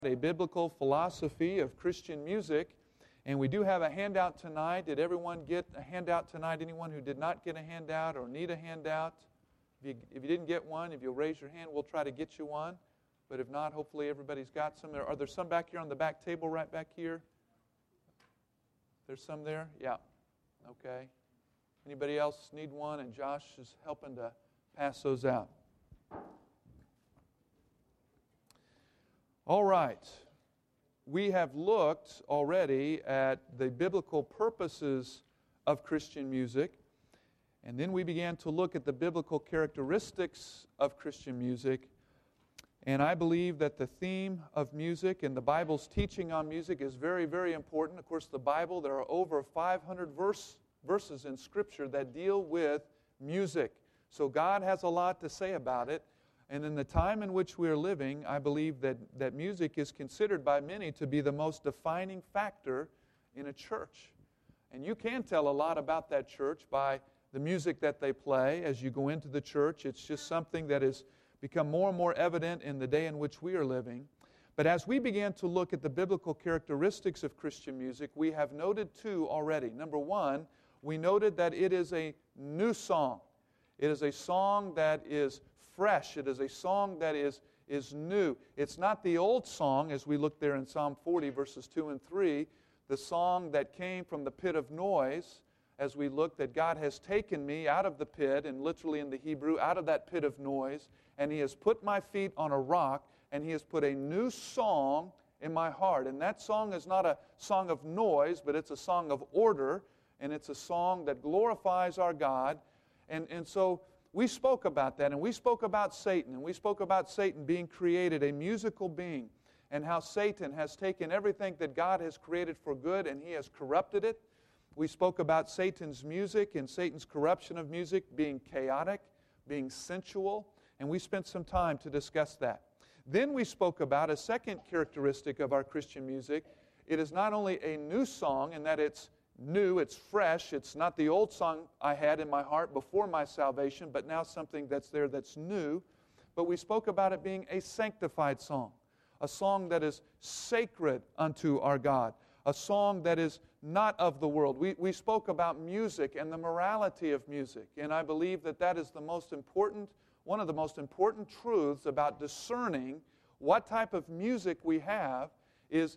A biblical philosophy of Christian music. And we do have a handout tonight. Did everyone get a handout tonight? Anyone who did not get a handout or need a handout? If you didn't get one, if you'll raise your hand, we'll try to get you one. But if not, hopefully everybody's got some. Are there some back here on the back table right back here? There's some there? Yeah. Okay. Anybody else need one? And Josh is helping to pass those out. All right. We have looked already at the biblical purposes of Christian music, and then we began to look at the biblical characteristics of Christian music. And I believe that the theme of music and the Bible's teaching on music is very, very important. Of course, the Bible, there are over 500 verses in Scripture that deal with music. So God has a lot to say about it. And in the time in which we are living, I believe that music is considered by many to be the most defining factor in a church. And you can tell a lot about that church by the music that they play as you go into the church. It's just something that has become more and more evident in the day in which we are living. But as we began to look at the biblical characteristics of Christian music, we have noted two already. Number one, we noted that it is a new song. It is a song that is fresh. It is a song that is new. It's not the old song, as we look there in Psalm 40, verses 2 and 3, the song that came from the pit of noise, as we look that God has taken me out of the pit, and literally in the Hebrew, out of that pit of noise, and He has put my feet on a rock, and He has put a new song in my heart. And that song is not a song of noise, but it's a song of order, and it's a song that glorifies our God. And so we spoke about that, and we spoke about Satan, and we spoke about Satan being created, a musical being, and how Satan has taken everything that God has created for good, and he has corrupted it. We spoke about Satan's music and Satan's corruption of music being chaotic, being sensual, and we spent some time to discuss that. Then we spoke about a second characteristic of our Christian music. It is not only a new song in that it's new, it's fresh, it's not the old song I had in my heart before my salvation, but now something that's there that's new. But we spoke about it being a sanctified song, a song that is sacred unto our God, a song that is not of the world. We spoke about music and the morality of music, and I believe that that is the most important, one of the most important truths about discerning what type of music we have is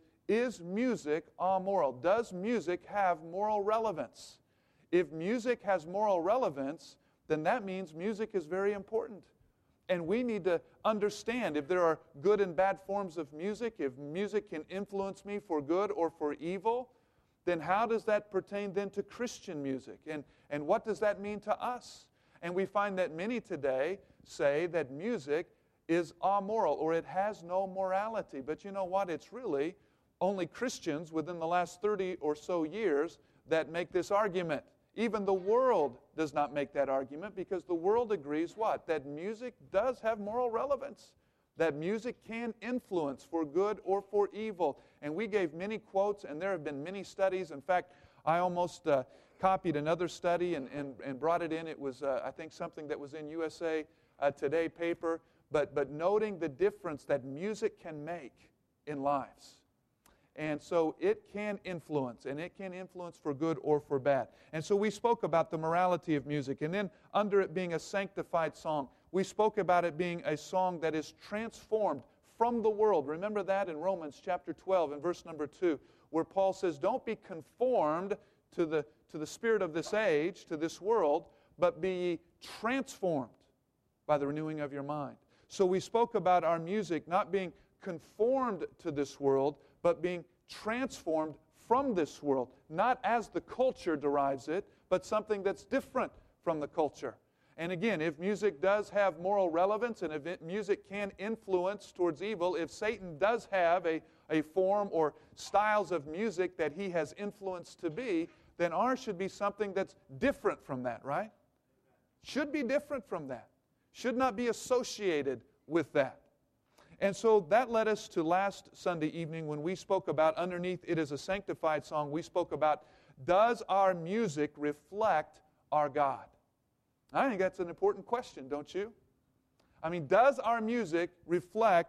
music amoral? Does music have moral relevance? If music has moral relevance, then that means music is very important. And we need to understand if there are good and bad forms of music, if music can influence me for good or for evil, then how does that pertain then to Christian music? And what does that mean to us? And we find that many today say that music is amoral or it has no morality. But you know what? It's really only Christians within the last 30 or so years that make this argument. Even the world does not make that argument because the world agrees what? That music does have moral relevance. That music can influence for good or for evil. And we gave many quotes, and there have been many studies. In fact, I almost copied another study and brought it in. It was, I think, something that was in USA Today paper, but noting the difference that music can make in lives. And so it can influence, and it can influence for good or for bad. And so we spoke about the morality of music, and then under it being a sanctified song, we spoke about it being a song that is transformed from the world. Remember that in Romans chapter 12 and verse number 2, where Paul says, don't be conformed to the spirit of this age, to this world, but be ye transformed by the renewing of your mind. So we spoke about our music not being conformed to this world, but being transformed from this world, not as the culture derives it, but something that's different from the culture. And again, if music does have moral relevance, and if music can influence towards evil, if Satan does have a form or styles of music that he has influenced to be, then ours should be something that's different from that, right? Should be different from that. Should not be associated with that. And so that led us to last Sunday evening when we spoke about underneath it is a sanctified song. We spoke about, does our music reflect our God? I think that's an important question, don't you? I mean, does our music reflect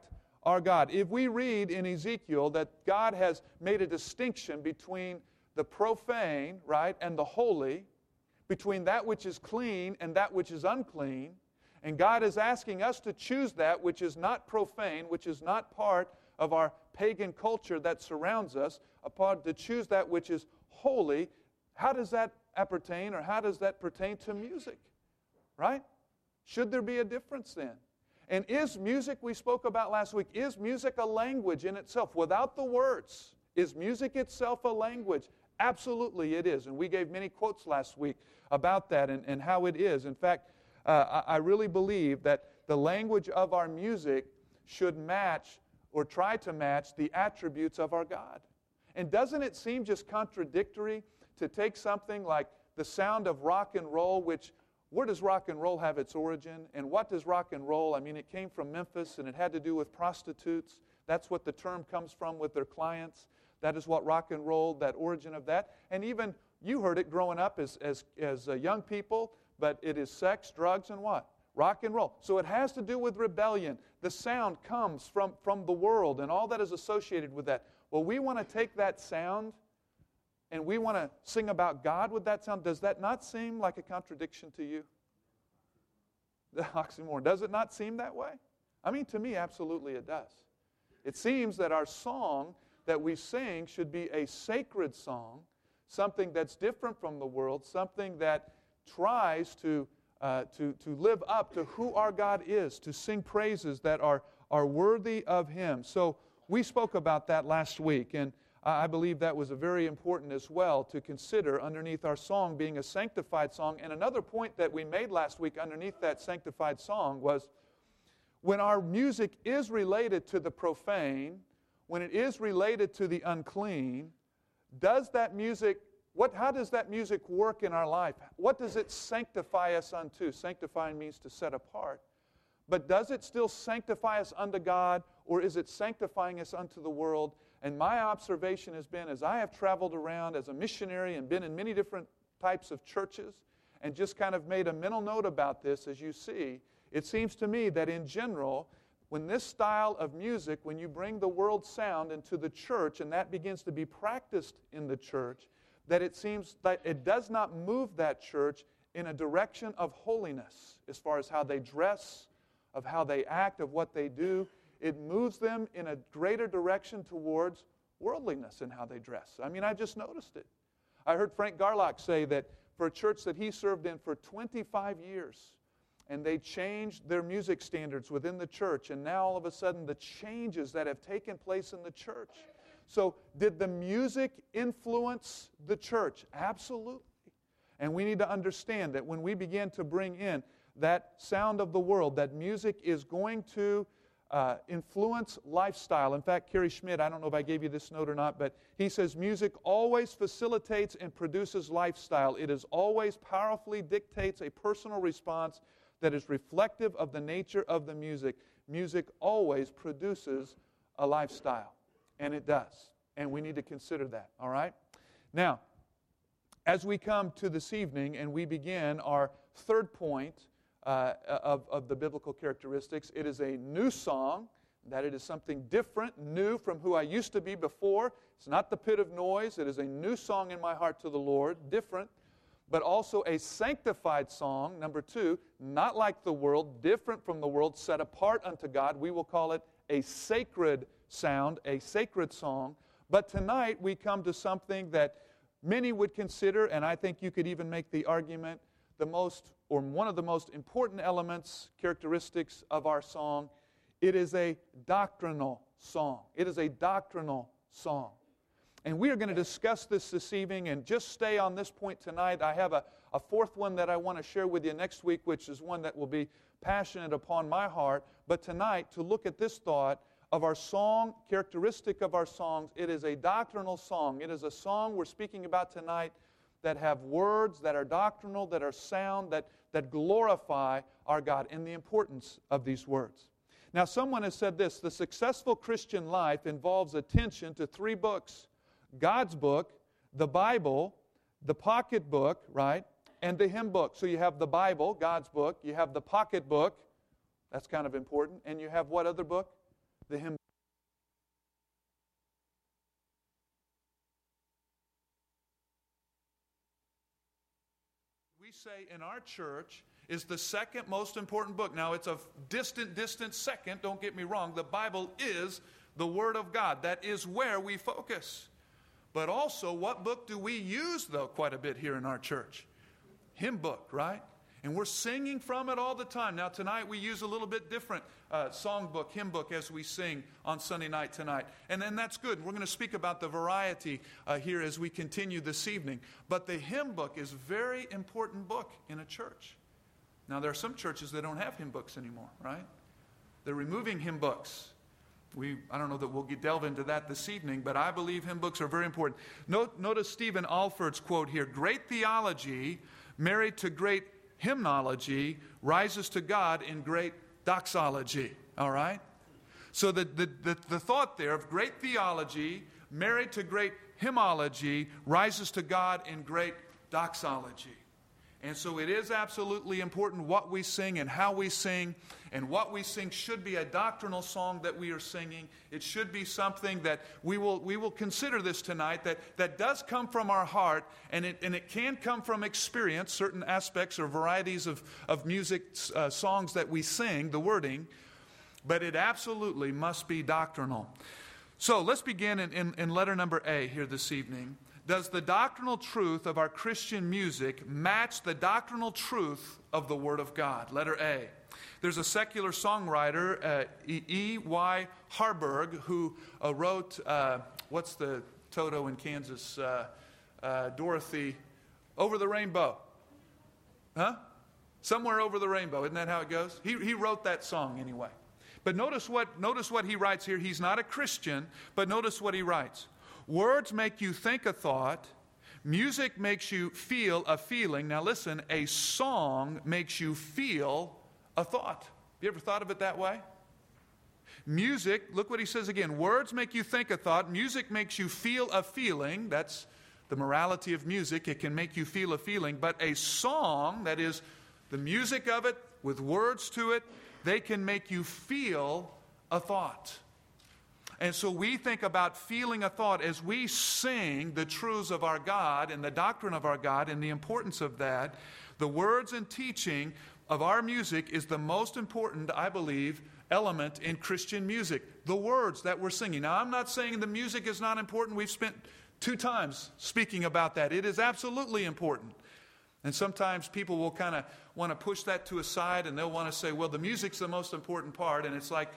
our God. If we read in Ezekiel that God has made a distinction between the profane, right, and the holy, between that which is clean and that which is unclean, and God is asking us to choose that which is not profane, which is not part of our pagan culture that surrounds us, to choose that which is holy, how does that appertain, or how does that pertain to music? Right? Should there be a difference then? And is music, we spoke about last week, is music a language in itself? Without the words, is music itself a language? Absolutely it is. And we gave many quotes last week about that and how it is. In fact, I really believe that the language of our music should match or try to match the attributes of our God. And doesn't it seem just contradictory to take something like the sound of rock and roll, which, where does rock and roll have its origin? And what does rock and roll? I mean, it came from Memphis, and it had to do with prostitutes. That's what the term comes from with their clients. That is what rock and roll, that origin of that. And even you heard it growing up as young people, but it is sex, drugs, and what? Rock and roll. So it has to do with rebellion. The sound comes from the world and all that is associated with that. Well, we want to take that sound and we want to sing about God with that sound. Does that not seem like a contradiction to you? The oxymoron. Does it not seem that way? I mean, to me, absolutely it does. It seems that our song that we sing should be a sacred song, something that's different from the world, something that tries to live up to who our God is, to sing praises that are worthy of Him. So we spoke about that last week, and I believe that was very important as well to consider underneath our song being a sanctified song. And another point that we made last week underneath that sanctified song was when our music is related to the profane, when it is related to the unclean, does that music, how does that music work in our life? What does it sanctify us unto? Sanctifying means to set apart. But does it still sanctify us unto God, or is it sanctifying us unto the world? And my observation has been, as I have traveled around as a missionary and been in many different types of churches, and just kind of made a mental note about this, as you see, it seems to me that in general, when this style of music, when you bring the world sound into the church, and that begins to be practiced in the church, that it seems that it does not move that church in a direction of holiness as far as how they dress, of how they act, of what they do. It moves them in a greater direction towards worldliness in how they dress. I mean, I just noticed it. I heard Frank Garlock say that for a church that he served in for 25 years, and they changed their music standards within the church, and now all of a sudden the changes that have taken place in the church. So did the music influence the church? Absolutely. And we need to understand that when we begin to bring in that sound of the world, that music is going to influence lifestyle. In fact, Kerry Schmidt, I don't know if I gave you this note or not, but he says music always facilitates and produces lifestyle. It is always powerfully dictates a personal response that is reflective of the nature of the music. Music always produces a lifestyle, and it does. And we need to consider that, all right? Now, as we come to this evening and we begin our third point of the biblical characteristics, it is a new song, that it is something different, new from who I used to be before. It's not the pit of noise. It is a new song in my heart to the Lord, different, but also a sanctified song, number two, not like the world, different from the world, set apart unto God. We will call it a sacred sound, a sacred song. But tonight we come to something that many would consider, and I think you could even make the argument, one of the most important elements, characteristics of our song. It is a doctrinal song. It is a doctrinal song. And we are going to discuss this evening, and just stay on this point tonight. I have a fourth one that I want to share with you next week, which is one that will be passionate upon my heart. But tonight, to look at this thought of our song, characteristic of our songs, it is a doctrinal song. It is a song we're speaking about tonight that have words that are doctrinal, that are sound, that glorify our God, and the importance of these words. Now, someone has said this: the successful Christian life involves attention to three books: God's book, the Bible, the pocket book, right, and the hymn book. So you have the Bible, God's book, you have the pocket book, that's kind of important, and you have what other book? The hymn we say in our church is the second most important book. Now, it's a distant second, don't get me wrong. The Bible is the Word of God. That is where we focus. But also, what book do we use, though, quite a bit here in our church? Hymn book, right? And we're singing from it all the time. Now, tonight we use a little bit different song book, hymn book, as we sing on Sunday night tonight. And that's good. We're going to speak about the variety here as we continue this evening. But the hymn book is a very important book in a church. Now, there are some churches that don't have hymn books anymore, right? They're removing hymn books. I don't know that we'll delve into that this evening, but I believe hymn books are very important. Notice Stephen Alford's quote here. Great theology married to great hymnology rises to God in great doxology. All right? So the thought there of great theology married to great hymnology rises to God in great doxology. And so it is absolutely important what we sing and how we sing. And what we sing should be a doctrinal song that we are singing. It should be something that we will consider this tonight that does come from our heart. And it can come from experience, certain aspects or varieties of music songs that we sing, the wording. But it absolutely must be doctrinal. So let's begin in letter number A here this evening. Does the doctrinal truth of our Christian music match the doctrinal truth of the Word of God? Letter A. There's a secular songwriter, E.Y. Harburg, who wrote, what's the Toto in Kansas? Dorothy, Over the Rainbow. Huh? Somewhere over the rainbow. Isn't that how it goes? He wrote that song anyway. But notice what he writes here. He's not a Christian, but notice what he writes. Words make you think a thought. Music makes you feel a feeling. Now listen, a song makes you feel a thought. Have you ever thought of it that way? Music, look what he says again. Words make you think a thought. Music makes you feel a feeling. That's the morality of music. It can make you feel a feeling. But a song, that is the music of it with words to it, they can make you feel a thought. And so we think about feeling a thought as we sing the truths of our God and the doctrine of our God and the importance of that. The words and teaching of our music is the most important, I believe, element in Christian music. The words that we're singing. Now, I'm not saying the music is not important. We've spent 2 times speaking about that. It is absolutely important. And sometimes people will kind of want to push that to a side and they'll want to say, well, the music's the most important part. And it's like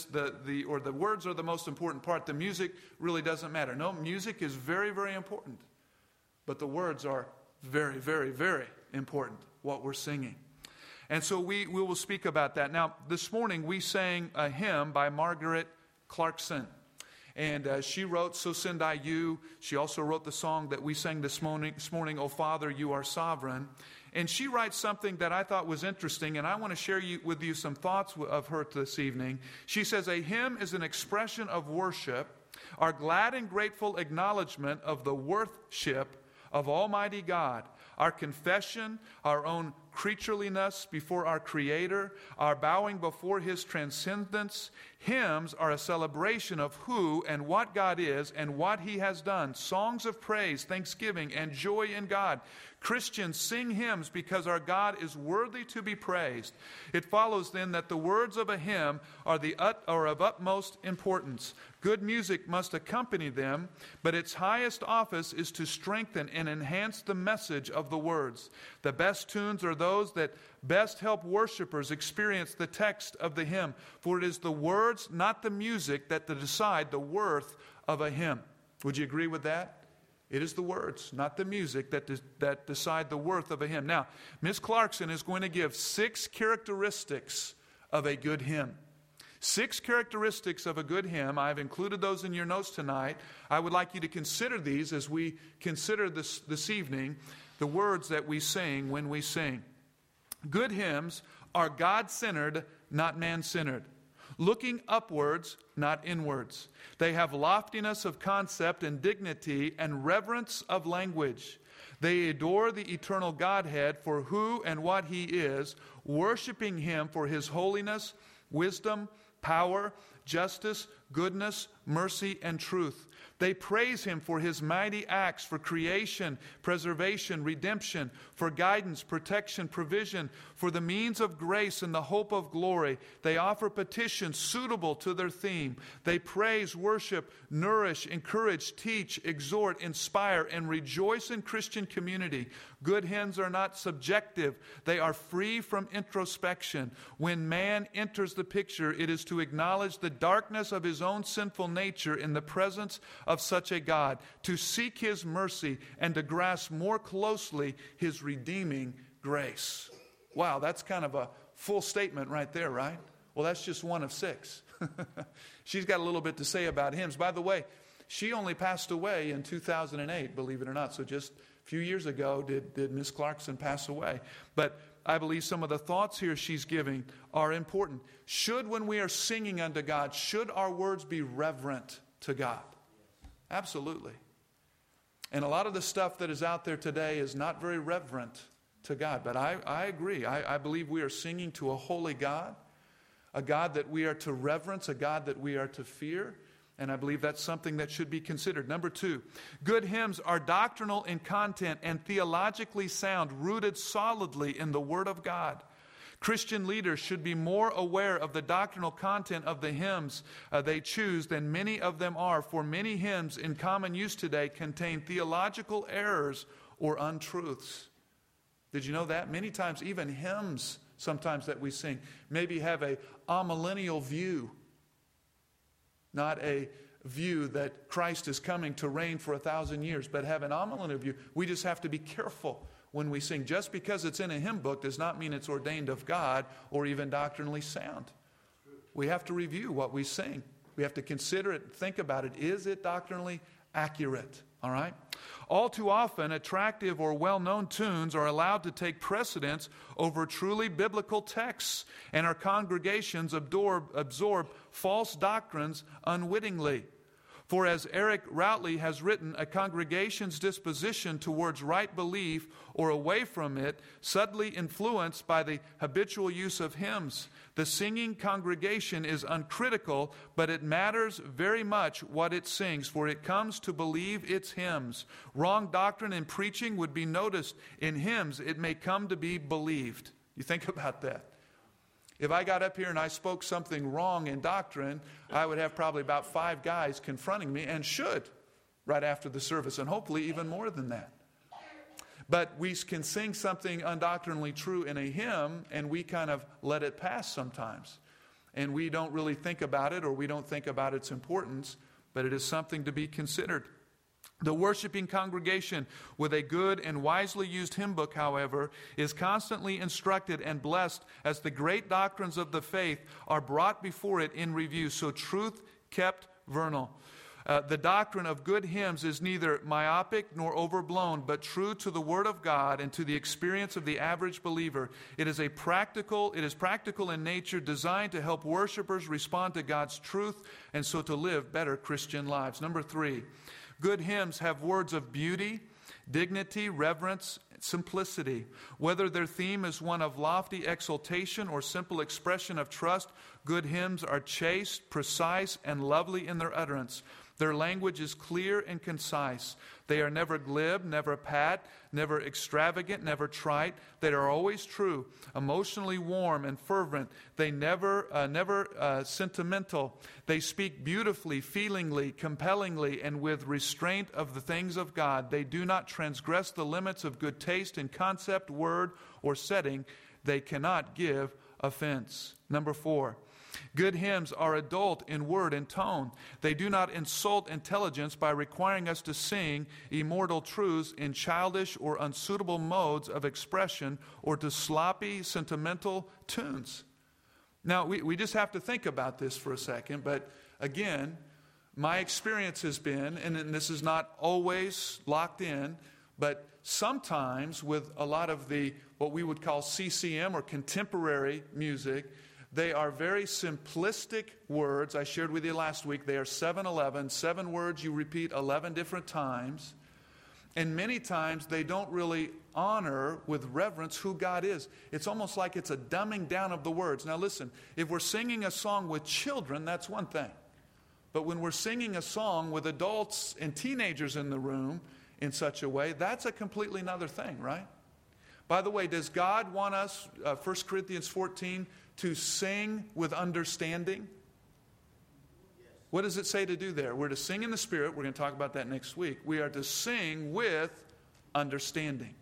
the words are the most important part. The music really doesn't matter. No, music is very, very important. But the words are very, very, very important, what we're singing. And so we will speak about that. Now, this morning we sang a hymn by Margaret Clarkson. And she wrote, So Send I You. She also wrote the song that we sang this morning, O Father, You Are Sovereign. And she writes something that I thought was interesting, and I want to share with you some thoughts of her this evening. She says, a hymn is an expression of worship, our glad and grateful acknowledgement of the worthship of Almighty God, our confession, our own creatureliness before our Creator, our bowing before His transcendence. Hymns are a celebration of who and what God is and what He has done. Songs of praise, thanksgiving, and joy in God. Christians sing hymns because our God is worthy to be praised. It follows then that the words of a hymn are of utmost importance. Good music must accompany them, but its highest office is to strengthen and enhance the message of the words. The best tunes are those that best help worshipers experience the text of the hymn, for it is the words, not the music, that decide the worth of a hymn. Would you agree with that? It is the words, not the music, that decide the worth of a hymn. Now, Ms. Clarkson is going to give 6 characteristics of a good hymn. 6 characteristics of a good hymn. I've included those in your notes tonight. I would like you to consider these as we consider this evening the words that we sing when we sing. Good hymns are God-centered, not man-centered. Looking upwards, not inwards. They have loftiness of concept and dignity and reverence of language. They adore the eternal Godhead for who and what He is, worshiping Him for His holiness, wisdom, power, justice, goodness, mercy, and truth. They praise Him for His mighty acts, for creation, preservation, redemption, for guidance, protection, provision, for the means of grace and the hope of glory. They offer petitions suitable to their theme. They praise, worship, nourish, encourage, teach, exhort, inspire, and rejoice in Christian community. Good hymns are not subjective. They are free from introspection. When man enters the picture, it is to acknowledge the darkness of his own sinful nature in the presence of such a God, to seek His mercy and to grasp more closely His redeeming grace. Wow, that's kind of a full statement right there, right? Well, that's just one of 6. She's got a little bit to say about hymns. By the way, she only passed away in 2008, believe it or not. So just a few years ago did Miss Clarkson pass away. But I believe some of the thoughts here she's giving are important. When we are singing unto God, should our words be reverent to God? Absolutely. And a lot of the stuff that is out there today is not very reverent to God. But I agree. I believe we are singing to a holy God, a God that we are to reverence, a God that we are to fear. And I believe that's something that should be considered. Number 2, good hymns are doctrinal in content and theologically sound, rooted solidly in the Word of God. Christian leaders should be more aware of the doctrinal content of the hymns they choose than many of them are, for many hymns in common use today contain theological errors or untruths. Did you know that? Many times, even hymns sometimes that we sing maybe have a amillennial view. Not a view that Christ is coming to reign for 1,000 years, but have an amillennial view. We just have to be careful when we sing. Just because it's in a hymn book does not mean it's ordained of God or even doctrinally sound. We have to review what we sing. We have to consider it, think about it. Is it doctrinally accurate? All right? All too often, attractive or well-known tunes are allowed to take precedence over truly biblical texts, and our congregations absorb false doctrines unwittingly. For as Eric Routley has written, a congregation's disposition towards right belief or away from it, subtly influenced by the habitual use of hymns. The singing congregation is uncritical, but it matters very much what it sings, for it comes to believe its hymns. Wrong doctrine in preaching would be noticed. In hymns, it may come to be believed. You think about that. If I got up here and I spoke something wrong in doctrine, I would have probably about 5 guys confronting me, and should, right after the service, and hopefully even more than that. But we can sing something undoctrinally true in a hymn, and we kind of let it pass sometimes. And we don't really think about it, or we don't think about its importance, but it is something to be considered. The worshiping congregation with a good and wisely used hymn book, however, is constantly instructed and blessed as the great doctrines of the faith are brought before it in review. So truth kept vernal. The doctrine of good hymns is neither myopic nor overblown, but true to the Word of God and to the experience of the average believer. It is practical in nature, designed to help worshipers respond to God's truth and so to live better Christian lives. Number 3, good hymns have words of beauty, dignity, reverence, simplicity. Whether their theme is one of lofty exaltation or simple expression of trust, good hymns are chaste, precise, and lovely in their utterance. Their language is clear and concise. They are never glib, never pat, never extravagant, never trite. They are always true, emotionally warm and fervent. They never sentimental. They speak beautifully, feelingly, compellingly, and with restraint of the things of God. They do not transgress the limits of good taste in concept, word, or setting. They cannot give offense. Number 4. Good hymns are adult in word and tone. They do not insult intelligence by requiring us to sing immortal truths in childish or unsuitable modes of expression or to sloppy, sentimental tunes. Now, we just have to think about this for a second, but again, my experience has been, and this is not always locked in, but sometimes with a lot of the what we would call CCM or contemporary music, they are very simplistic words. I shared with you last week, they are 7-11, 7 words you repeat 11 different times. And many times they don't really honor with reverence who God is. It's almost like it's a dumbing down of the words. Now listen, if we're singing a song with children, that's one thing. But when we're singing a song with adults and teenagers in the room in such a way, that's a completely another thing, right? By the way, does God want us, 1 Corinthians 14, to sing with understanding? What does it say to do there? We're to sing in the Spirit. We're going to talk about that next week. We are to sing with understanding.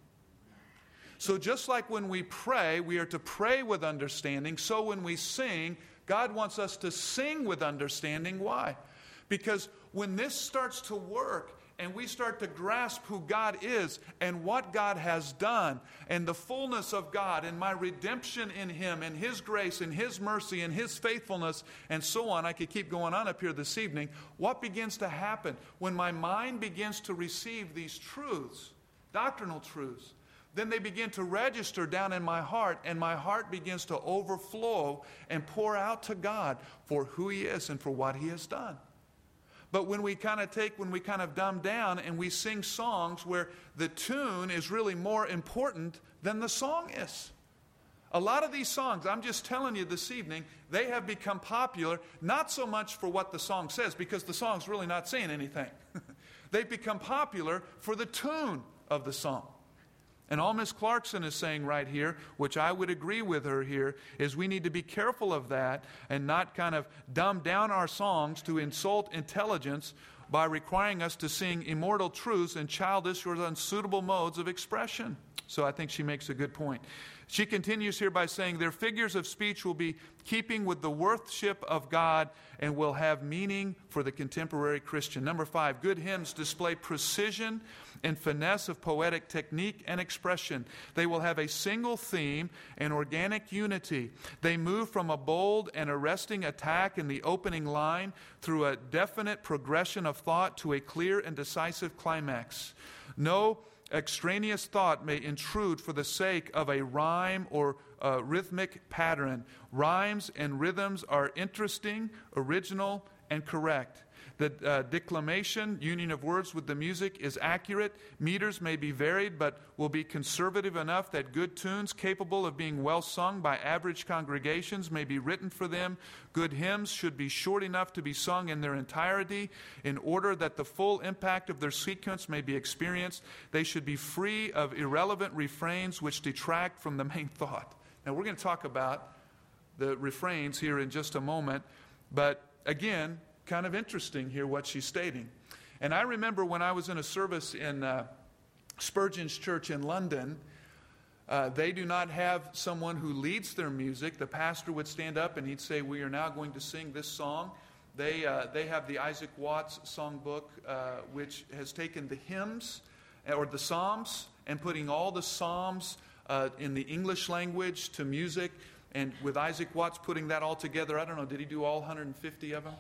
So just like when we pray, we are to pray with understanding. So when we sing, God wants us to sing with understanding. Why? Because when this starts to work, and we start to grasp who God is and what God has done and the fullness of God and my redemption in Him and His grace and His mercy and His faithfulness and so on. I could keep going on up here this evening. What begins to happen when my mind begins to receive these truths, doctrinal truths? Then they begin to register down in my heart, and my heart begins to overflow and pour out to God for who He is and for what He has done. But when we kind of dumb down and we sing songs where the tune is really more important than the song is. A lot of these songs, I'm just telling you this evening, they have become popular, not so much for what the song says, because the song's really not saying anything. They've become popular for the tune of the song. And all Miss Clarkson is saying right here, which I would agree with her here, is we need to be careful of that and not kind of dumb down our songs to insult intelligence by requiring us to sing immortal truths in childish or unsuitable modes of expression. So I think she makes a good point. She continues here by saying their figures of speech will be keeping with the worship of God and will have meaning for the contemporary Christian. Number 5, good hymns display precision and finesse of poetic technique and expression. They will have a single theme and organic unity. They move from a bold and arresting attack in the opening line through a definite progression of thought to a clear and decisive climax. No extraneous thought may intrude for the sake of a rhyme or a rhythmic pattern. Rhymes and rhythms are interesting, original, and correct. The declamation, union of words with the music, is accurate. Meters may be varied, but will be conservative enough that good tunes capable of being well sung by average congregations may be written for them. Good hymns should be short enough to be sung in their entirety. In order that the full impact of their sequence may be experienced, they should be free of irrelevant refrains which detract from the main thought. Now, we're going to talk about the refrains here in just a moment, but again, kind of interesting here what she's stating. And I remember when I was in a service in Spurgeon's Church in London, they do not have someone who leads their music. The pastor would stand up and he'd say, we are now going to sing this song. They have the Isaac Watts songbook, which has taken the hymns or the psalms and putting all the psalms in the English language to music. And with Isaac Watts putting that all together, I don't know, did he do all 150 of them?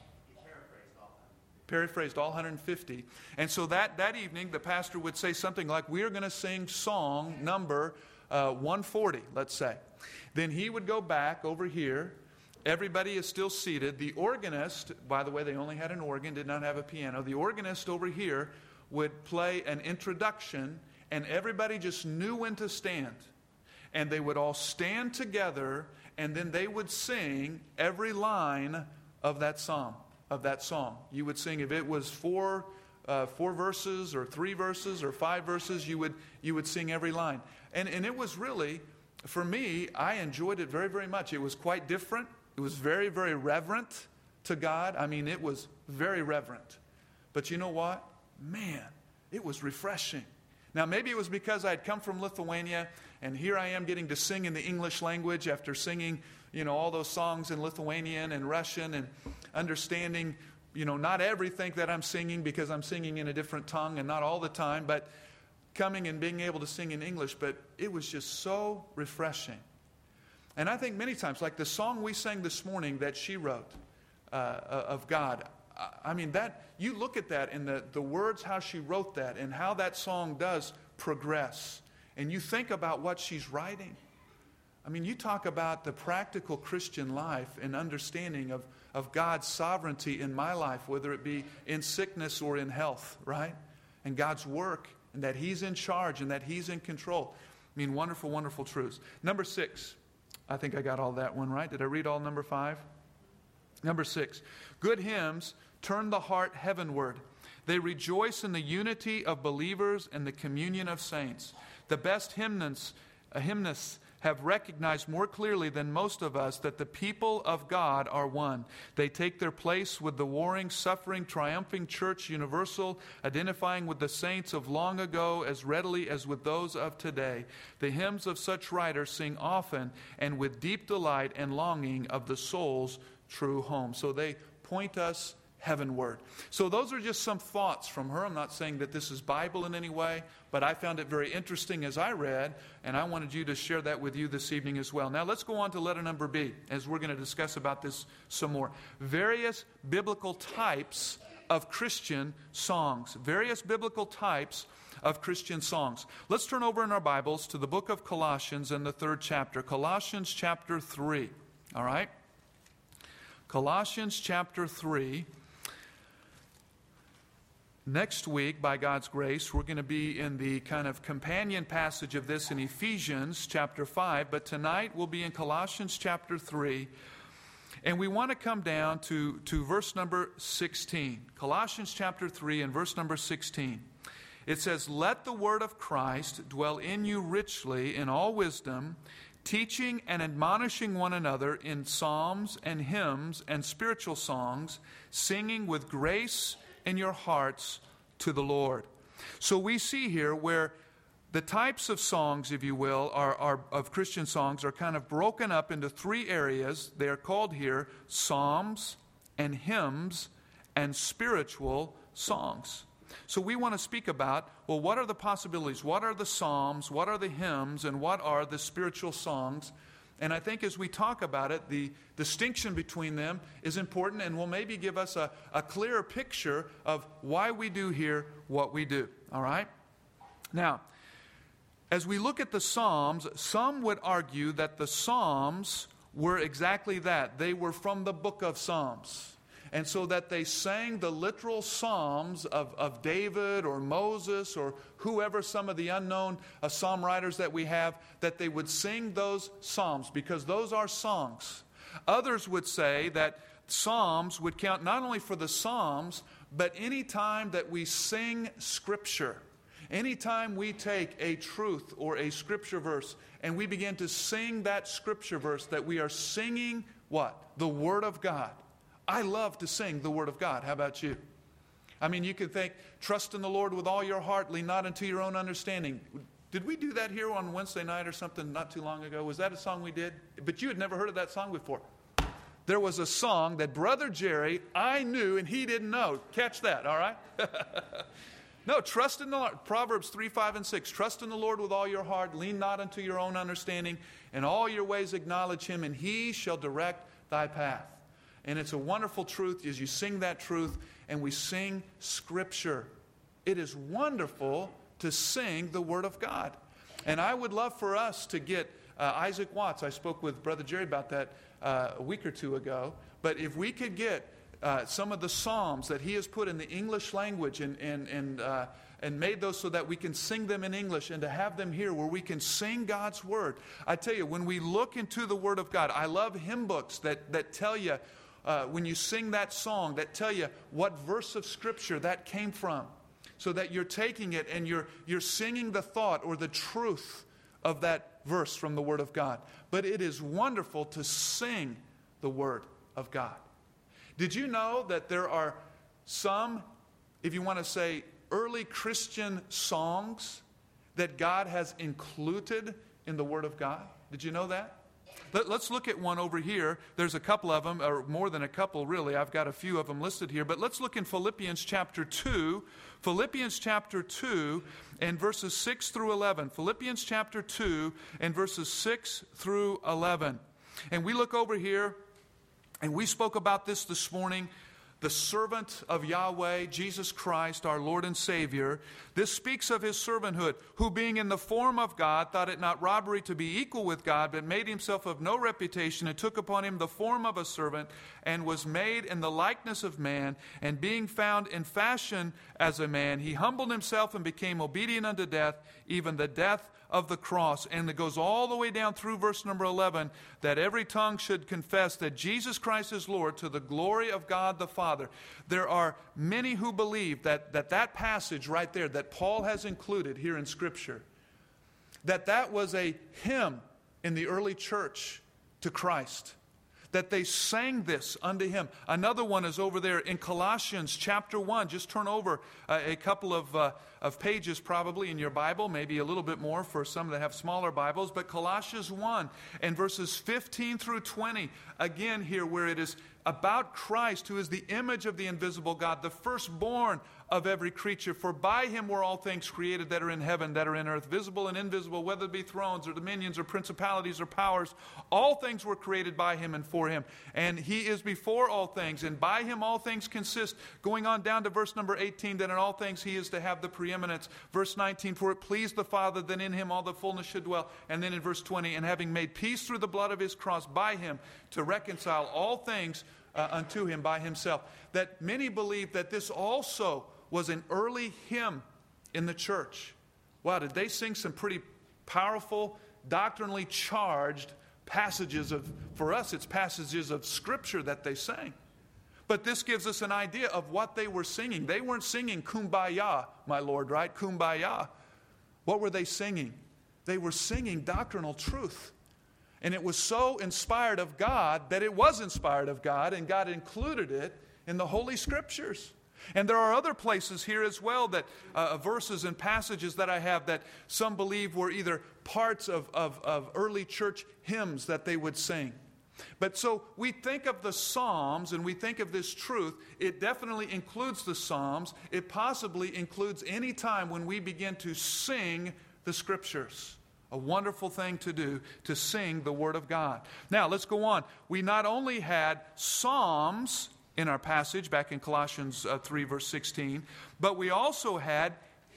Paraphrased all 150. And so that evening, the pastor would say something like, we are going to sing song number 140, let's say. Then he would go back over here. Everybody is still seated. The organist, by the way, they only had an organ, did not have a piano. The organist over here would play an introduction, and everybody just knew when to stand. And they would all stand together, and then they would sing every line of that psalm. Of that song. You would sing, if it was four verses or 3 verses or 5 verses, you would sing every line. And it was really, for me, I enjoyed it very, very much. It was quite different. It was very, very reverent to God. I mean, it was very reverent. But you know what? Man, it was refreshing. Now, maybe it was because I had come from Lithuania, and here I am getting to sing in the English language after singing, all those songs in Lithuanian and Russian, and understanding, not everything that I'm singing because I'm singing in a different tongue and not all the time, but coming and being able to sing in English. But it was just so refreshing. And I think many times, like the song we sang this morning that she wrote of God, I mean, that you look at that and the words, how she wrote that and how that song does progress. And you think about what she's writing. I mean, you talk about the practical Christian life and understanding of God's sovereignty in my life, whether it be in sickness or in health, right? And God's work and that He's in charge and that He's in control. I mean, wonderful, wonderful truths. Number 6. I think I got all that one right. Did I read all number 5? Number 6. Good hymns turn the heart heavenward. They rejoice in the unity of believers and the communion of saints. The best hymnists have recognized more clearly than most of us that the people of God are one. They take their place with the warring, suffering, triumphing church universal, identifying with the saints of long ago as readily as with those of today. The hymns of such writers sing often and with deep delight and longing of the soul's true home. So they point us heavenward. So those are just some thoughts from her. I'm not saying that this is Bible in any way, but I found it very interesting as I read, and I wanted you to share that with you this evening as well. Now let's go on to letter number B, as we're going to discuss about this some more. Various biblical types of Christian songs. Various biblical types of Christian songs. Let's turn over in our Bibles to the book of Colossians in the 3rd chapter. Colossians chapter 3. All right? Colossians chapter 3. Next week, by God's grace, we're going to be in the kind of companion passage of this in Ephesians chapter 5. But tonight we'll be in Colossians chapter 3. And we want to come down to verse number 16. Colossians chapter 3 and verse number 16. It says, "Let the word of Christ dwell in you richly in all wisdom, teaching and admonishing one another in psalms and hymns and spiritual songs, singing with grace in your hearts to the Lord." So we see here where the types of songs, if you will, are of Christian songs are kind of broken up into 3 areas. They are called here psalms and hymns and spiritual songs. So we want to speak about, well, what are the possibilities? What are the psalms? What are the hymns? And what are the spiritual songs? And I think as we talk about it, the distinction between them is important and will maybe give us a clearer picture of why we do here what we do. All right? Now, as we look at the Psalms, some would argue that the Psalms were exactly that. They were from the book of Psalms. And so that they sang the literal psalms of David or Moses or whoever, some of the unknown psalm writers that we have, that they would sing those psalms because those are songs. Others would say that psalms would count not only for the psalms, but any time that we sing Scripture. Anytime we take a truth or a Scripture verse and we begin to sing that Scripture verse, that we are singing what? The Word of God. I love to sing the Word of God. How about you? I mean, you could think, trust in the Lord with all your heart, lean not unto your own understanding. Did we do that here on Wednesday night or something not too long ago? Was that a song we did? But you had never heard of that song before. There was a song that Brother Jerry, I knew and he didn't know. Catch that, all right? No, trust in the Lord. Proverbs 3, 5, and 6. Trust in the Lord with all your heart, lean not unto your own understanding. In all your ways acknowledge Him, and He shall direct thy path. And it's a wonderful truth as you sing that truth and we sing Scripture. It is wonderful to sing the Word of God. And I would love for us to get Isaac Watts. I spoke with Brother Jerry about that a week or two ago. But if we could get some of the Psalms that he has put in the English language and made those so that we can sing them in English and to have them here where we can sing God's Word. I tell you, when we look into the Word of God, I love hymn books that tell you, when you sing that song, that tell you what verse of Scripture that came from. So that you're taking it and you're singing the thought or the truth of that verse from the Word of God. But it is wonderful to sing the Word of God. Did you know that there are some, if you want to say, early Christian songs that God has included in the Word of God? Did you know that? Let's look at one over here. There's a couple of them, or more than a couple really. I've got a few of them listed here. But let's look in Philippians chapter 2. Philippians chapter 2 and verses 6 through 11. Philippians chapter 2 and verses 6 through 11. And we look over here, and we spoke about this morning. the servant of Yahweh, Jesus Christ, our Lord and Savior. This speaks of his servanthood, who being in the form of God, thought it not robbery to be equal with God, but made himself of no reputation, and took upon him the form of a servant, and was made in the likeness of man. And being found in fashion as a man, he humbled himself and became obedient unto death, even the death of the cross. And it goes all the way down through verse number 11, that every tongue should confess that Jesus Christ is Lord, to the glory of God the Father. There are many who believe that passage right there that Paul has included here in Scripture, that was a hymn in the early church to Christ, that they sang this unto him. Another one is over there in Colossians chapter 1. Just turn over a couple of pages probably in your Bible, maybe a little bit more for some that have smaller Bibles. But Colossians 1 and verses 15 through 20, again here where it is about Christ, who is the image of the invisible God, the firstborn of every creature. For by him were all things created that are in heaven, that are in earth, visible and invisible, whether it be thrones or dominions or principalities or powers. All things were created by him and for him. And he is before all things, and by him all things consist. Going on down to verse number 18, that in all things he is to have the preeminence. Verse 19, for it pleased the Father that in him all the fullness should dwell. And then in verse 20, and having made peace through the blood of his cross, by him to reconcile all things unto him by himself. That many believe that this also was an early hymn in the church. Wow, did they sing some pretty powerful, doctrinally charged passages of, for us, it's passages of Scripture that they sang. But this gives us an idea of what they were singing. They weren't singing Kumbaya, my Lord, right? Kumbaya. What were they singing? They were singing doctrinal truth. And it was so inspired of God that it was inspired of God, and God included it in the Holy Scriptures. And there are other places here as well, that verses and passages that I have that some believe were either parts of early church hymns that they would sing. But so we think of the Psalms and we think of this truth. It definitely includes the Psalms. It possibly includes any time when we begin to sing the Scriptures. A wonderful thing to do, to sing the Word of God. Now, let's go on. We not only had Psalms in our passage back in Colossians 3, verse 16, but we also had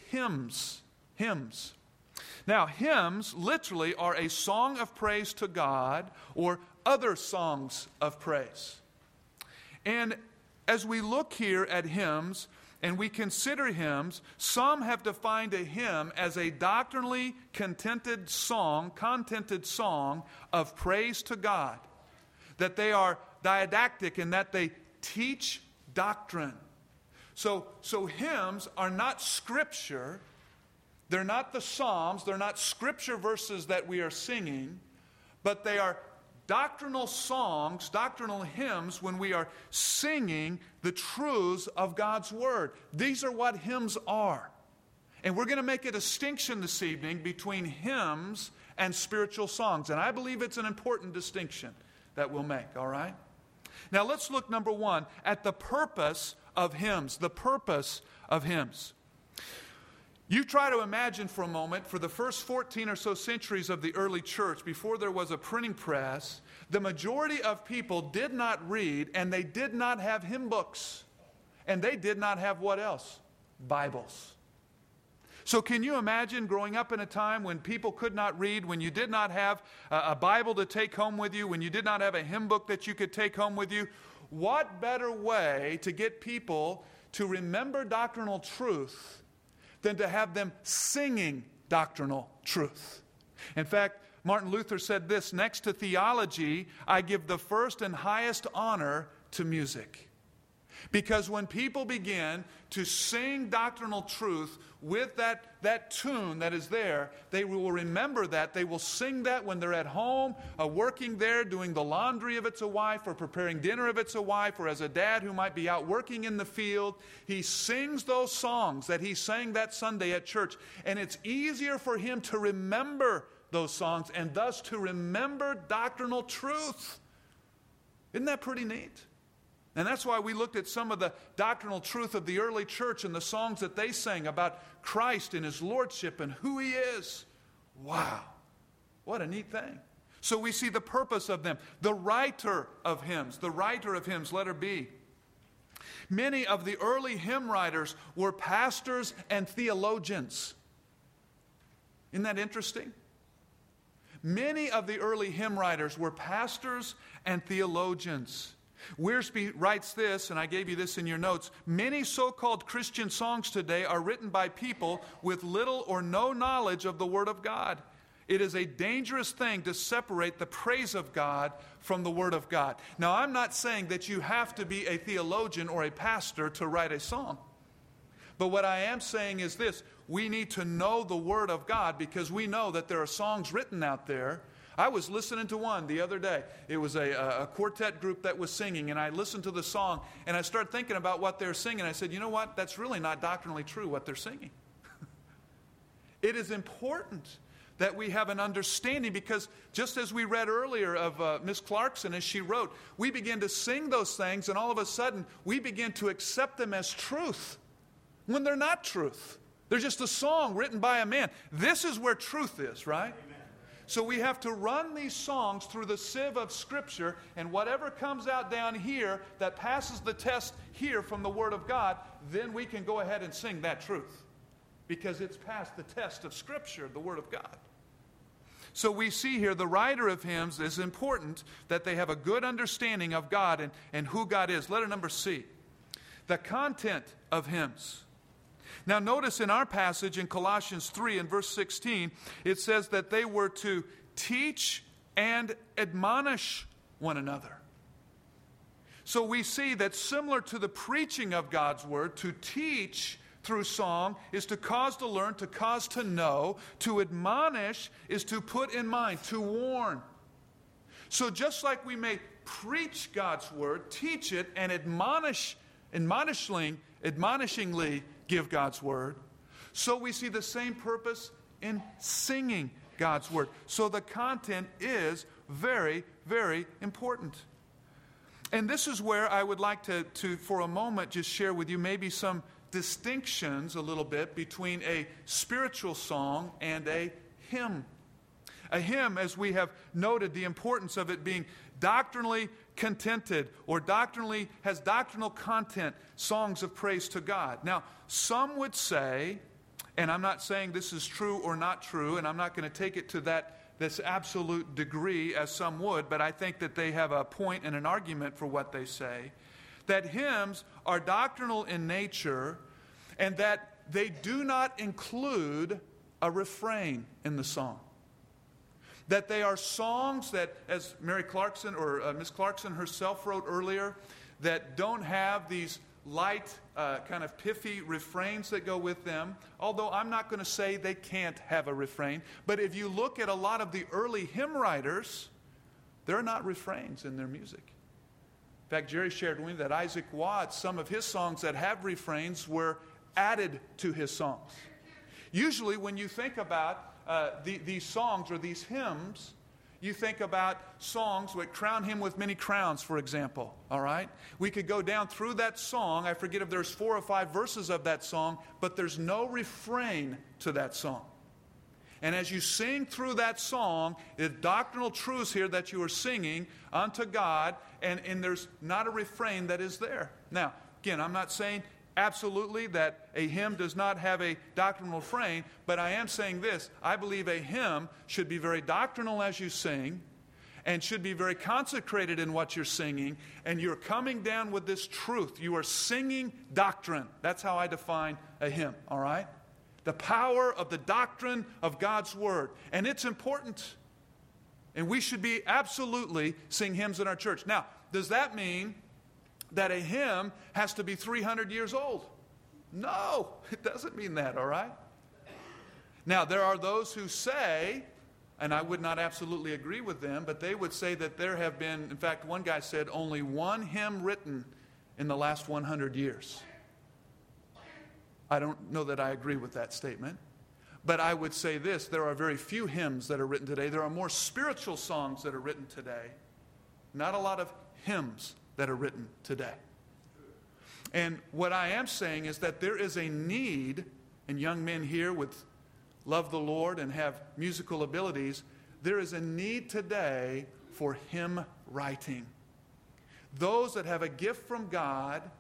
hymns. Hymns. Now, hymns literally are a song of praise to God or other songs of praise. And as we look here at hymns, and we consider hymns, some have defined a hymn as a doctrinally contented song of praise to God. That they are didactic and that they teach doctrine. So hymns are not Scripture. They're not the Psalms. They're not Scripture verses that we are singing. But they are doctrinal songs, doctrinal hymns, when we are singing the truths of God's Word. These are what hymns are. And we're going to make a distinction this evening between hymns and spiritual songs. And I believe it's an important distinction that we'll make, all right? Now let's look, number one, at the purpose of hymns. The purpose of hymns. You try to imagine for a moment, for the first 14 or so centuries of the early church, before there was a printing press, the majority of people did not read, and they did not have hymn books. And they did not have what else? Bibles. So can you imagine growing up in a time when people could not read, when you did not have a Bible to take home with you, when you did not have a hymn book that you could take home with you? What better way to get people to remember doctrinal truth than to have them singing doctrinal truth? In fact, Martin Luther said this, next to theology, I give the first and highest honor to music. Because when people begin to sing doctrinal truth with that tune that is there, they will remember that. They will sing that when they're at home, working there, doing the laundry if it's a wife, or preparing dinner if it's a wife, or as a dad who might be out working in the field. He sings those songs that he sang that Sunday at church. And it's easier for him to remember those songs and thus to remember doctrinal truth. Isn't that pretty neat? And that's why we looked at some of the doctrinal truth of the early church and the songs that they sang about Christ and His Lordship and who He is. Wow, what a neat thing. So we see the purpose of them. The writer of hymns, letter B. Many of the early hymn writers were pastors and theologians. Isn't that interesting? Many of the early hymn writers were pastors and theologians. Wiersbe writes this, and I gave you this in your notes. Many so-called Christian songs today are written by people with little or no knowledge of the Word of God. It is a dangerous thing to separate the praise of God from the Word of God. Now, I'm not saying that you have to be a theologian or a pastor to write a song. But what I am saying is this: we need to know the Word of God, because we know that there are songs written out there. I was listening to one the other day. It was a quartet group that was singing, and I listened to the song, and I started thinking about what they're singing. I said, you know what? That's really not doctrinally true what they're singing. It is important that we have an understanding, because just as we read earlier of Miss Clarkson as she wrote, we begin to sing those things, and all of a sudden we begin to accept them as truth when they're not truth. They're just a song written by a man. This is where truth is, right? Amen. So we have to run these songs through the sieve of Scripture, and whatever comes out down here that passes the test here from the Word of God, then we can go ahead and sing that truth, because it's passed the test of Scripture, the Word of God. So we see here the writer of hymns is important that they have a good understanding of God and who God is. Letter number C, the content of hymns. Now notice in our passage in Colossians 3 and verse 16, it says that they were to teach and admonish one another. So we see that similar to the preaching of God's Word, to teach through song is to cause to learn, to cause to know. To admonish is to put in mind, to warn. So just like we may preach God's Word, teach it, and admonishingly give God's Word, so we see the same purpose in singing God's Word. So the content is very, very important. And this is where I would like to for a moment just share with you maybe some distinctions a little bit between a spiritual song and a hymn. A hymn, as we have noted, the importance of it being doctrinally contented or has doctrinal content, songs of praise to God. Now, some would say, and I'm not saying this is true or not true, and I'm not going to take it to this absolute degree as some would, but I think that they have a point and an argument for what they say, that hymns are doctrinal in nature and that they do not include a refrain in the song. That they are songs that, as Mary Clarkson or Miss Clarkson herself wrote earlier, that don't have these light, kind of piffy refrains that go with them. Although I'm not going to say they can't have a refrain. But if you look at a lot of the early hymn writers, there are not refrains in their music. In fact, Jerry shared with me that Isaac Watts, some of his songs that have refrains were added to his songs. Usually when you think about these songs or these hymns, you think about songs that crown him with many crowns, for example. All right? We could go down through that song. I forget if there's 4 or 5 verses of that song, but there's no refrain to that song. And as you sing through that song, the doctrinal truths here that you are singing unto God, and there's not a refrain that is there. Now, again, I'm not saying absolutely that a hymn does not have a doctrinal refrain, but I am saying this: I believe a hymn should be very doctrinal as you sing, and should be very consecrated in what you're singing, and you're coming down with this truth. You are singing doctrine. That's how I define a hymn, all right? The power of the doctrine of God's Word. And it's important. And we should be absolutely sing hymns in our church. Now, does that mean that a hymn has to be 300 years old? No, it doesn't mean that, all right? Now, there are those who say, and I would not absolutely agree with them, but they would say that there have been, in fact, one guy said, only one hymn written in the last 100 years. I don't know that I agree with that statement. But I would say this: there are very few hymns that are written today. There are more spiritual songs that are written today. Not a lot of hymns that are written today. And what I am saying is that there is a need, and young men here with love the Lord and have musical abilities, there is a need today for hymn writing. Those that have a gift from God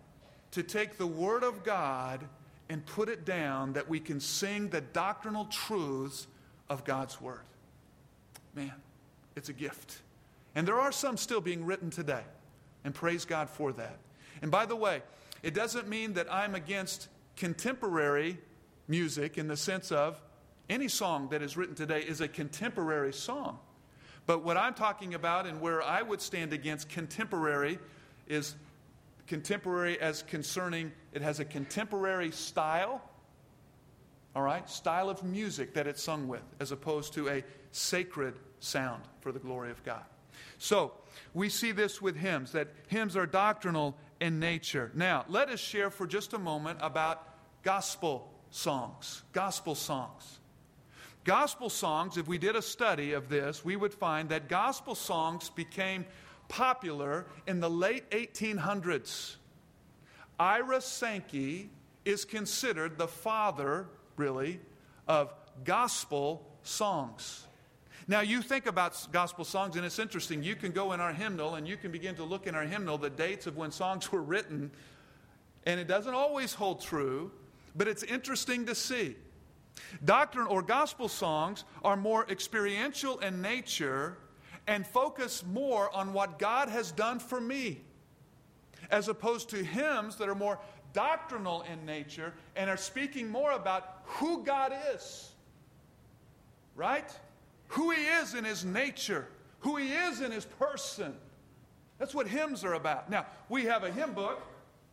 to take the Word of God and put it down that we can sing the doctrinal truths of God's Word. Man, it's a gift. And there are some still being written today. And praise God for that. And by the way, it doesn't mean that I'm against contemporary music in the sense of any song that is written today is a contemporary song. But what I'm talking about and where I would stand against contemporary is contemporary as concerning it has a contemporary style, all right, style of music that it's sung with, as opposed to a sacred sound for the glory of God. So we see this with hymns, that hymns are doctrinal in nature. Now, let us share for just a moment about gospel songs. Gospel songs. Gospel songs, if we did a study of this, we would find that gospel songs became popular in the late 1800s. Ira Sankey is considered the father, really, of gospel songs. Now, you think about gospel songs, and it's interesting. You can go in our hymnal, and you can begin to look in our hymnal the dates of when songs were written, and it doesn't always hold true, but it's interesting to see. Doctrine or gospel songs are more experiential in nature and focus more on what God has done for me, as opposed to hymns that are more doctrinal in nature and are speaking more about who God is, right? Who He is in His nature, who He is in His person. That's what hymns are about. Now, we have a hymn book,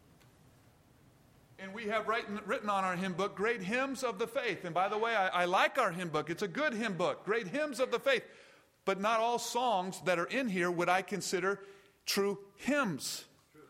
and we have written on our hymn book, Great Hymns of the Faith. And by the way, I like our hymn book. It's a good hymn book, Great Hymns of the Faith. But not all songs that are in here would I consider true hymns.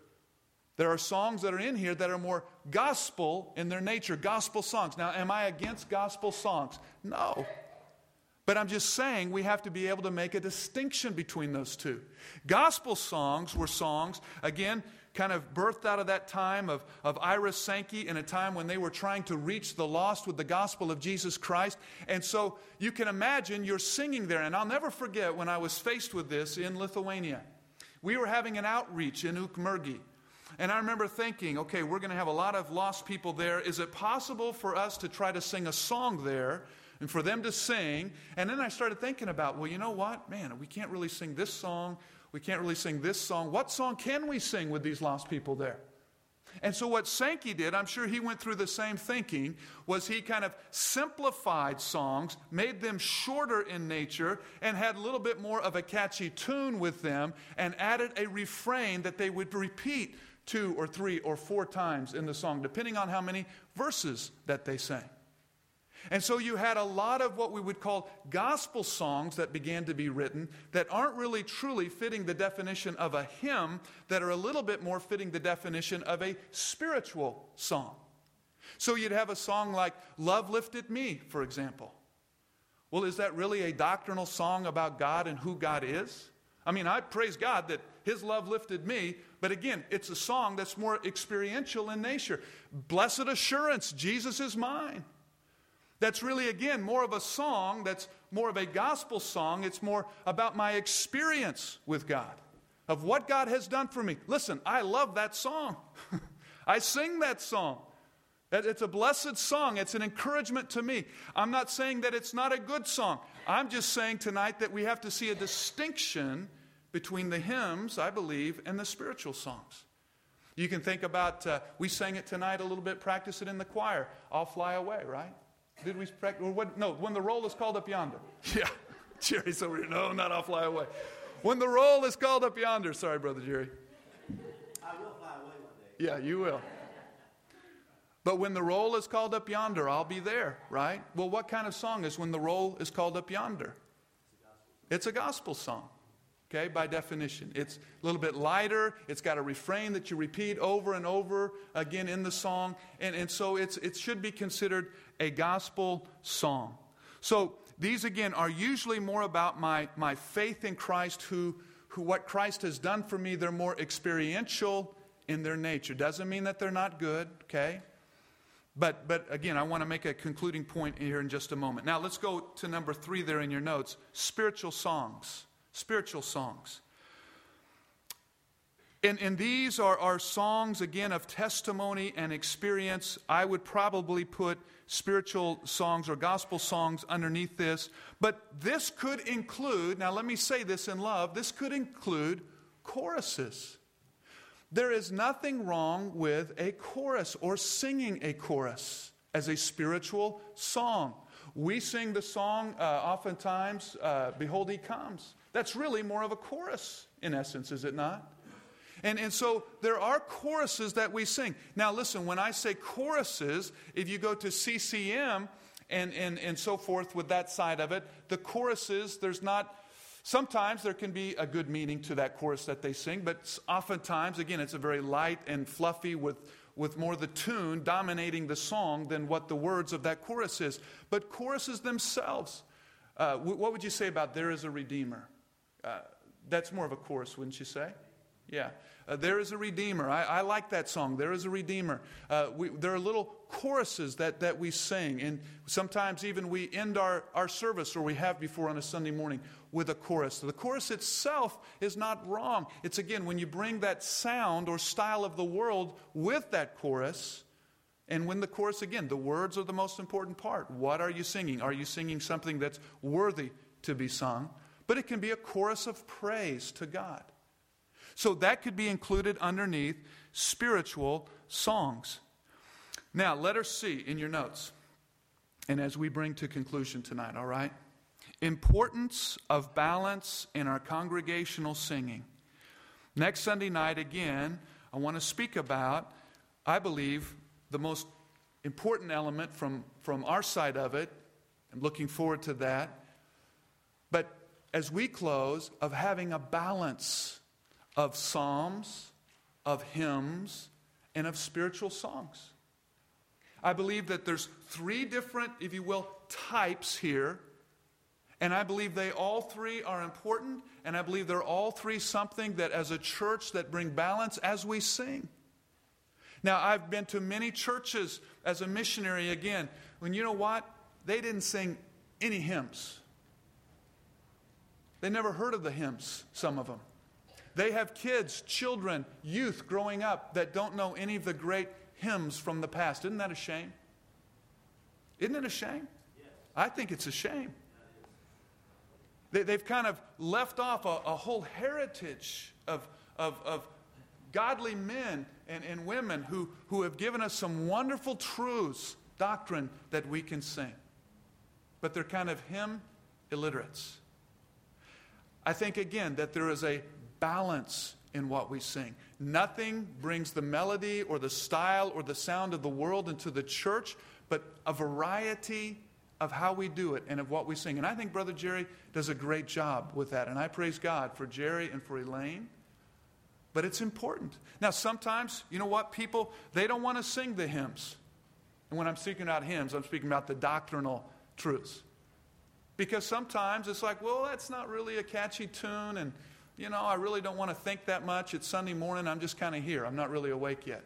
There are songs that are in here that are more gospel in their nature, gospel songs. Now, am I against gospel songs? No. But I'm just saying we have to be able to make a distinction between those two. Gospel songs were songs, again, kind of birthed out of that time of Ira Sankey in a time when they were trying to reach the lost with the gospel of Jesus Christ. And so you can imagine you're singing there. And I'll never forget when I was faced with this in Lithuania. We were having an outreach in Ukmergė. And I remember thinking, okay, we're going to have a lot of lost people there. Is it possible for us to try to sing a song there and for them to sing? And then I started thinking about, well, you know what? Man, we can't really sing this song. We can't really sing this song. What song can we sing with these lost people there? And so what Sankey did, I'm sure he went through the same thinking, was he kind of simplified songs, made them shorter in nature, and had a little bit more of a catchy tune with them, and added a refrain that they would repeat 2 or 3 or 4 times in the song, depending on how many verses that they sang. And so you had a lot of what we would call gospel songs that began to be written that aren't really truly fitting the definition of a hymn, that are a little bit more fitting the definition of a spiritual song. So you'd have a song like Love Lifted Me, for example. Well, is that really a doctrinal song about God and who God is? I mean, I praise God that His love lifted me, but again, it's a song that's more experiential in nature. Blessed Assurance, Jesus is mine. That's really, again, more of a song that's more of a gospel song. It's more about my experience with God, of what God has done for me. Listen, I love that song. I sing that song. It's a blessed song. It's an encouragement to me. I'm not saying that it's not a good song. I'm just saying tonight that we have to see a distinction between the hymns, I believe, and the spiritual songs. You can think about, we sang it tonight a little bit, practice it in the choir. I'll Fly Away, right? Did we practice? No, When the Roll is Called Up Yonder. Yeah, Jerry's over here. No, not I'll Fly Away. When the Roll is Called Up Yonder. Sorry, Brother Jerry. I will fly away one day. Yeah, you will. But when the roll is called up yonder, I'll be there, right? Well, what kind of song is When the Roll is Called Up Yonder? It's a gospel song. Okay, by definition. It's a little bit lighter. It's got a refrain that you repeat over and over again in the song. And so it should be considered a gospel song. So these, again, are usually more about my faith in Christ, who what Christ has done for me. They're more experiential in their nature. Doesn't mean that they're not good, okay? But again, I want to make a concluding point here in just a moment. Now, let's go to number 3 there in your notes. Spiritual songs. Spiritual songs. And these are songs, again, of testimony and experience. I would probably put spiritual songs or gospel songs underneath this. But this could include, now let me say this in love, this could include choruses. There is nothing wrong with a chorus or singing a chorus as a spiritual song. We sing the song oftentimes, Behold, He Comes. That's really more of a chorus in essence, is it not? And so there are choruses that we sing. Now listen, when I say choruses, if you go to CCM and so forth with that side of it, the choruses, sometimes there can be a good meaning to that chorus that they sing, but oftentimes, again, it's a very light and fluffy with more the tune dominating the song than what the words of that chorus is. But choruses themselves, what would you say about There Is a Redeemer? That's more of a chorus, wouldn't you say? Yeah. There is a Redeemer. I like that song. There is a Redeemer. There are little choruses that we sing. And sometimes even we end our service, or we have before on a Sunday morning, with a chorus. The chorus itself is not wrong. It's, again, when you bring that sound or style of the world with that chorus. And when the chorus, again, the words are the most important part. What are you singing? Are you singing something that's worthy to be sung? But it can be a chorus of praise to God. So that could be included underneath spiritual songs. Now, letter C in your notes. And as we bring to conclusion tonight, all right? Importance of balance in our congregational singing. Next Sunday night, again, I want to speak about, I believe, the most important element from our side of it. I'm looking forward to that. But as we close, of having a balance of psalms, of hymns, and of spiritual songs. I believe that there's 3 different, if you will, types here. And I believe they all 3 are important. And I believe they're all 3 something that as a church that bring balance as we sing. Now, I've been to many churches as a missionary again. When you know what? They didn't sing any hymns. They never heard of the hymns, some of them. They have kids, children, youth growing up that don't know any of the great hymns from the past. Isn't that a shame? Isn't it a shame? Yes. I think it's a shame. They've kind of left off a whole heritage of godly men and women who have given us some wonderful truths, doctrine that we can sing. But they're kind of hymn illiterates. I think, again, that there is a balance in what we sing. Nothing brings the melody or the style or the sound of the world into the church, but a variety of how we do it and of what we sing. And I think Brother Jerry does a great job with that. And I praise God for Jerry and for Elaine. But it's important. Now, sometimes, you know what? People, they don't want to sing the hymns. And when I'm speaking about hymns, I'm speaking about the doctrinal truths. Because sometimes it's like, well, that's not really a catchy tune, and you know, I really don't want to think that much. It's Sunday morning. I'm just kind of here. I'm not really awake yet.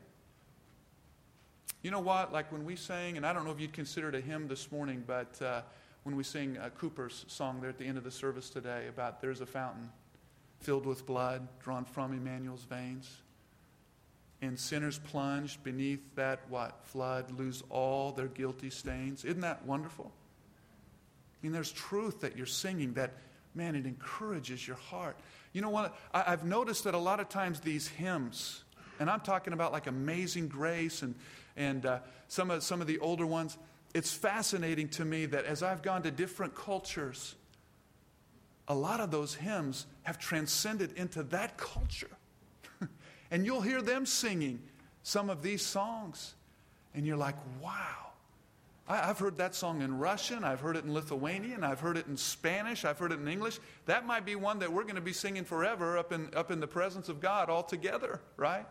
You know what? Like when we sang, and I don't know if you'd consider it a hymn this morning, but when we sing Cooper's song there at the end of the service today about there's a fountain filled with blood drawn from Emmanuel's veins. And sinners plunged beneath that, flood, lose all their guilty stains. Isn't that wonderful? I mean, there's truth that you're singing that, man, it encourages your heart. You know what? I've noticed that a lot of times these hymns, and I'm talking about like Amazing Grace and some of the older ones, it's fascinating to me that as I've gone to different cultures, a lot of those hymns have transcended into that culture. And you'll hear them singing some of these songs, and you're like, wow. I've heard that song in Russian, I've heard it in Lithuanian, I've heard it in Spanish, I've heard it in English. That might be one that we're going to be singing forever up in the presence of God all together, right?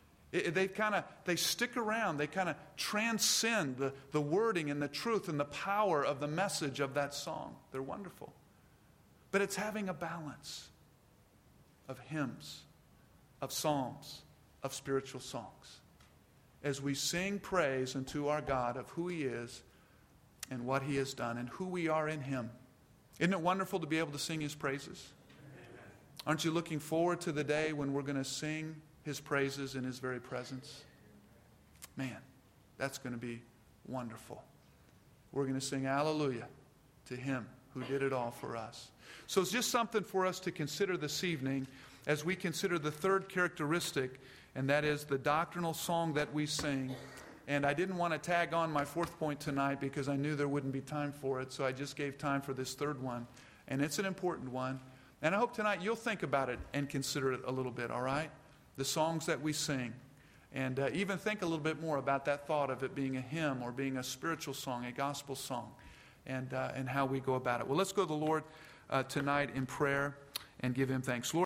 They stick around, they kind of transcend the wording and the truth and the power of the message of that song. They're wonderful. But it's having a balance of hymns, of psalms, of spiritual songs. As we sing praise unto our God of who He is and what He has done and who we are in Him. Isn't it wonderful to be able to sing His praises? Aren't you looking forward to the day when we're going to sing His praises in His very presence? Man, that's going to be wonderful. We're going to sing hallelujah to Him who did it all for us. So it's just something for us to consider this evening as we consider the third characteristic, and that is the doctrinal song that we sing. And I didn't want to tag on my fourth point tonight because I knew there wouldn't be time for it, so I just gave time for this third one. And it's an important one. And I hope tonight you'll think about it and consider it a little bit, all right? The songs that we sing. And even think a little bit more about that thought of it being a hymn or being a spiritual song, a gospel song, and how we go about it. Well, let's go to the Lord tonight in prayer and give Him thanks. Lord,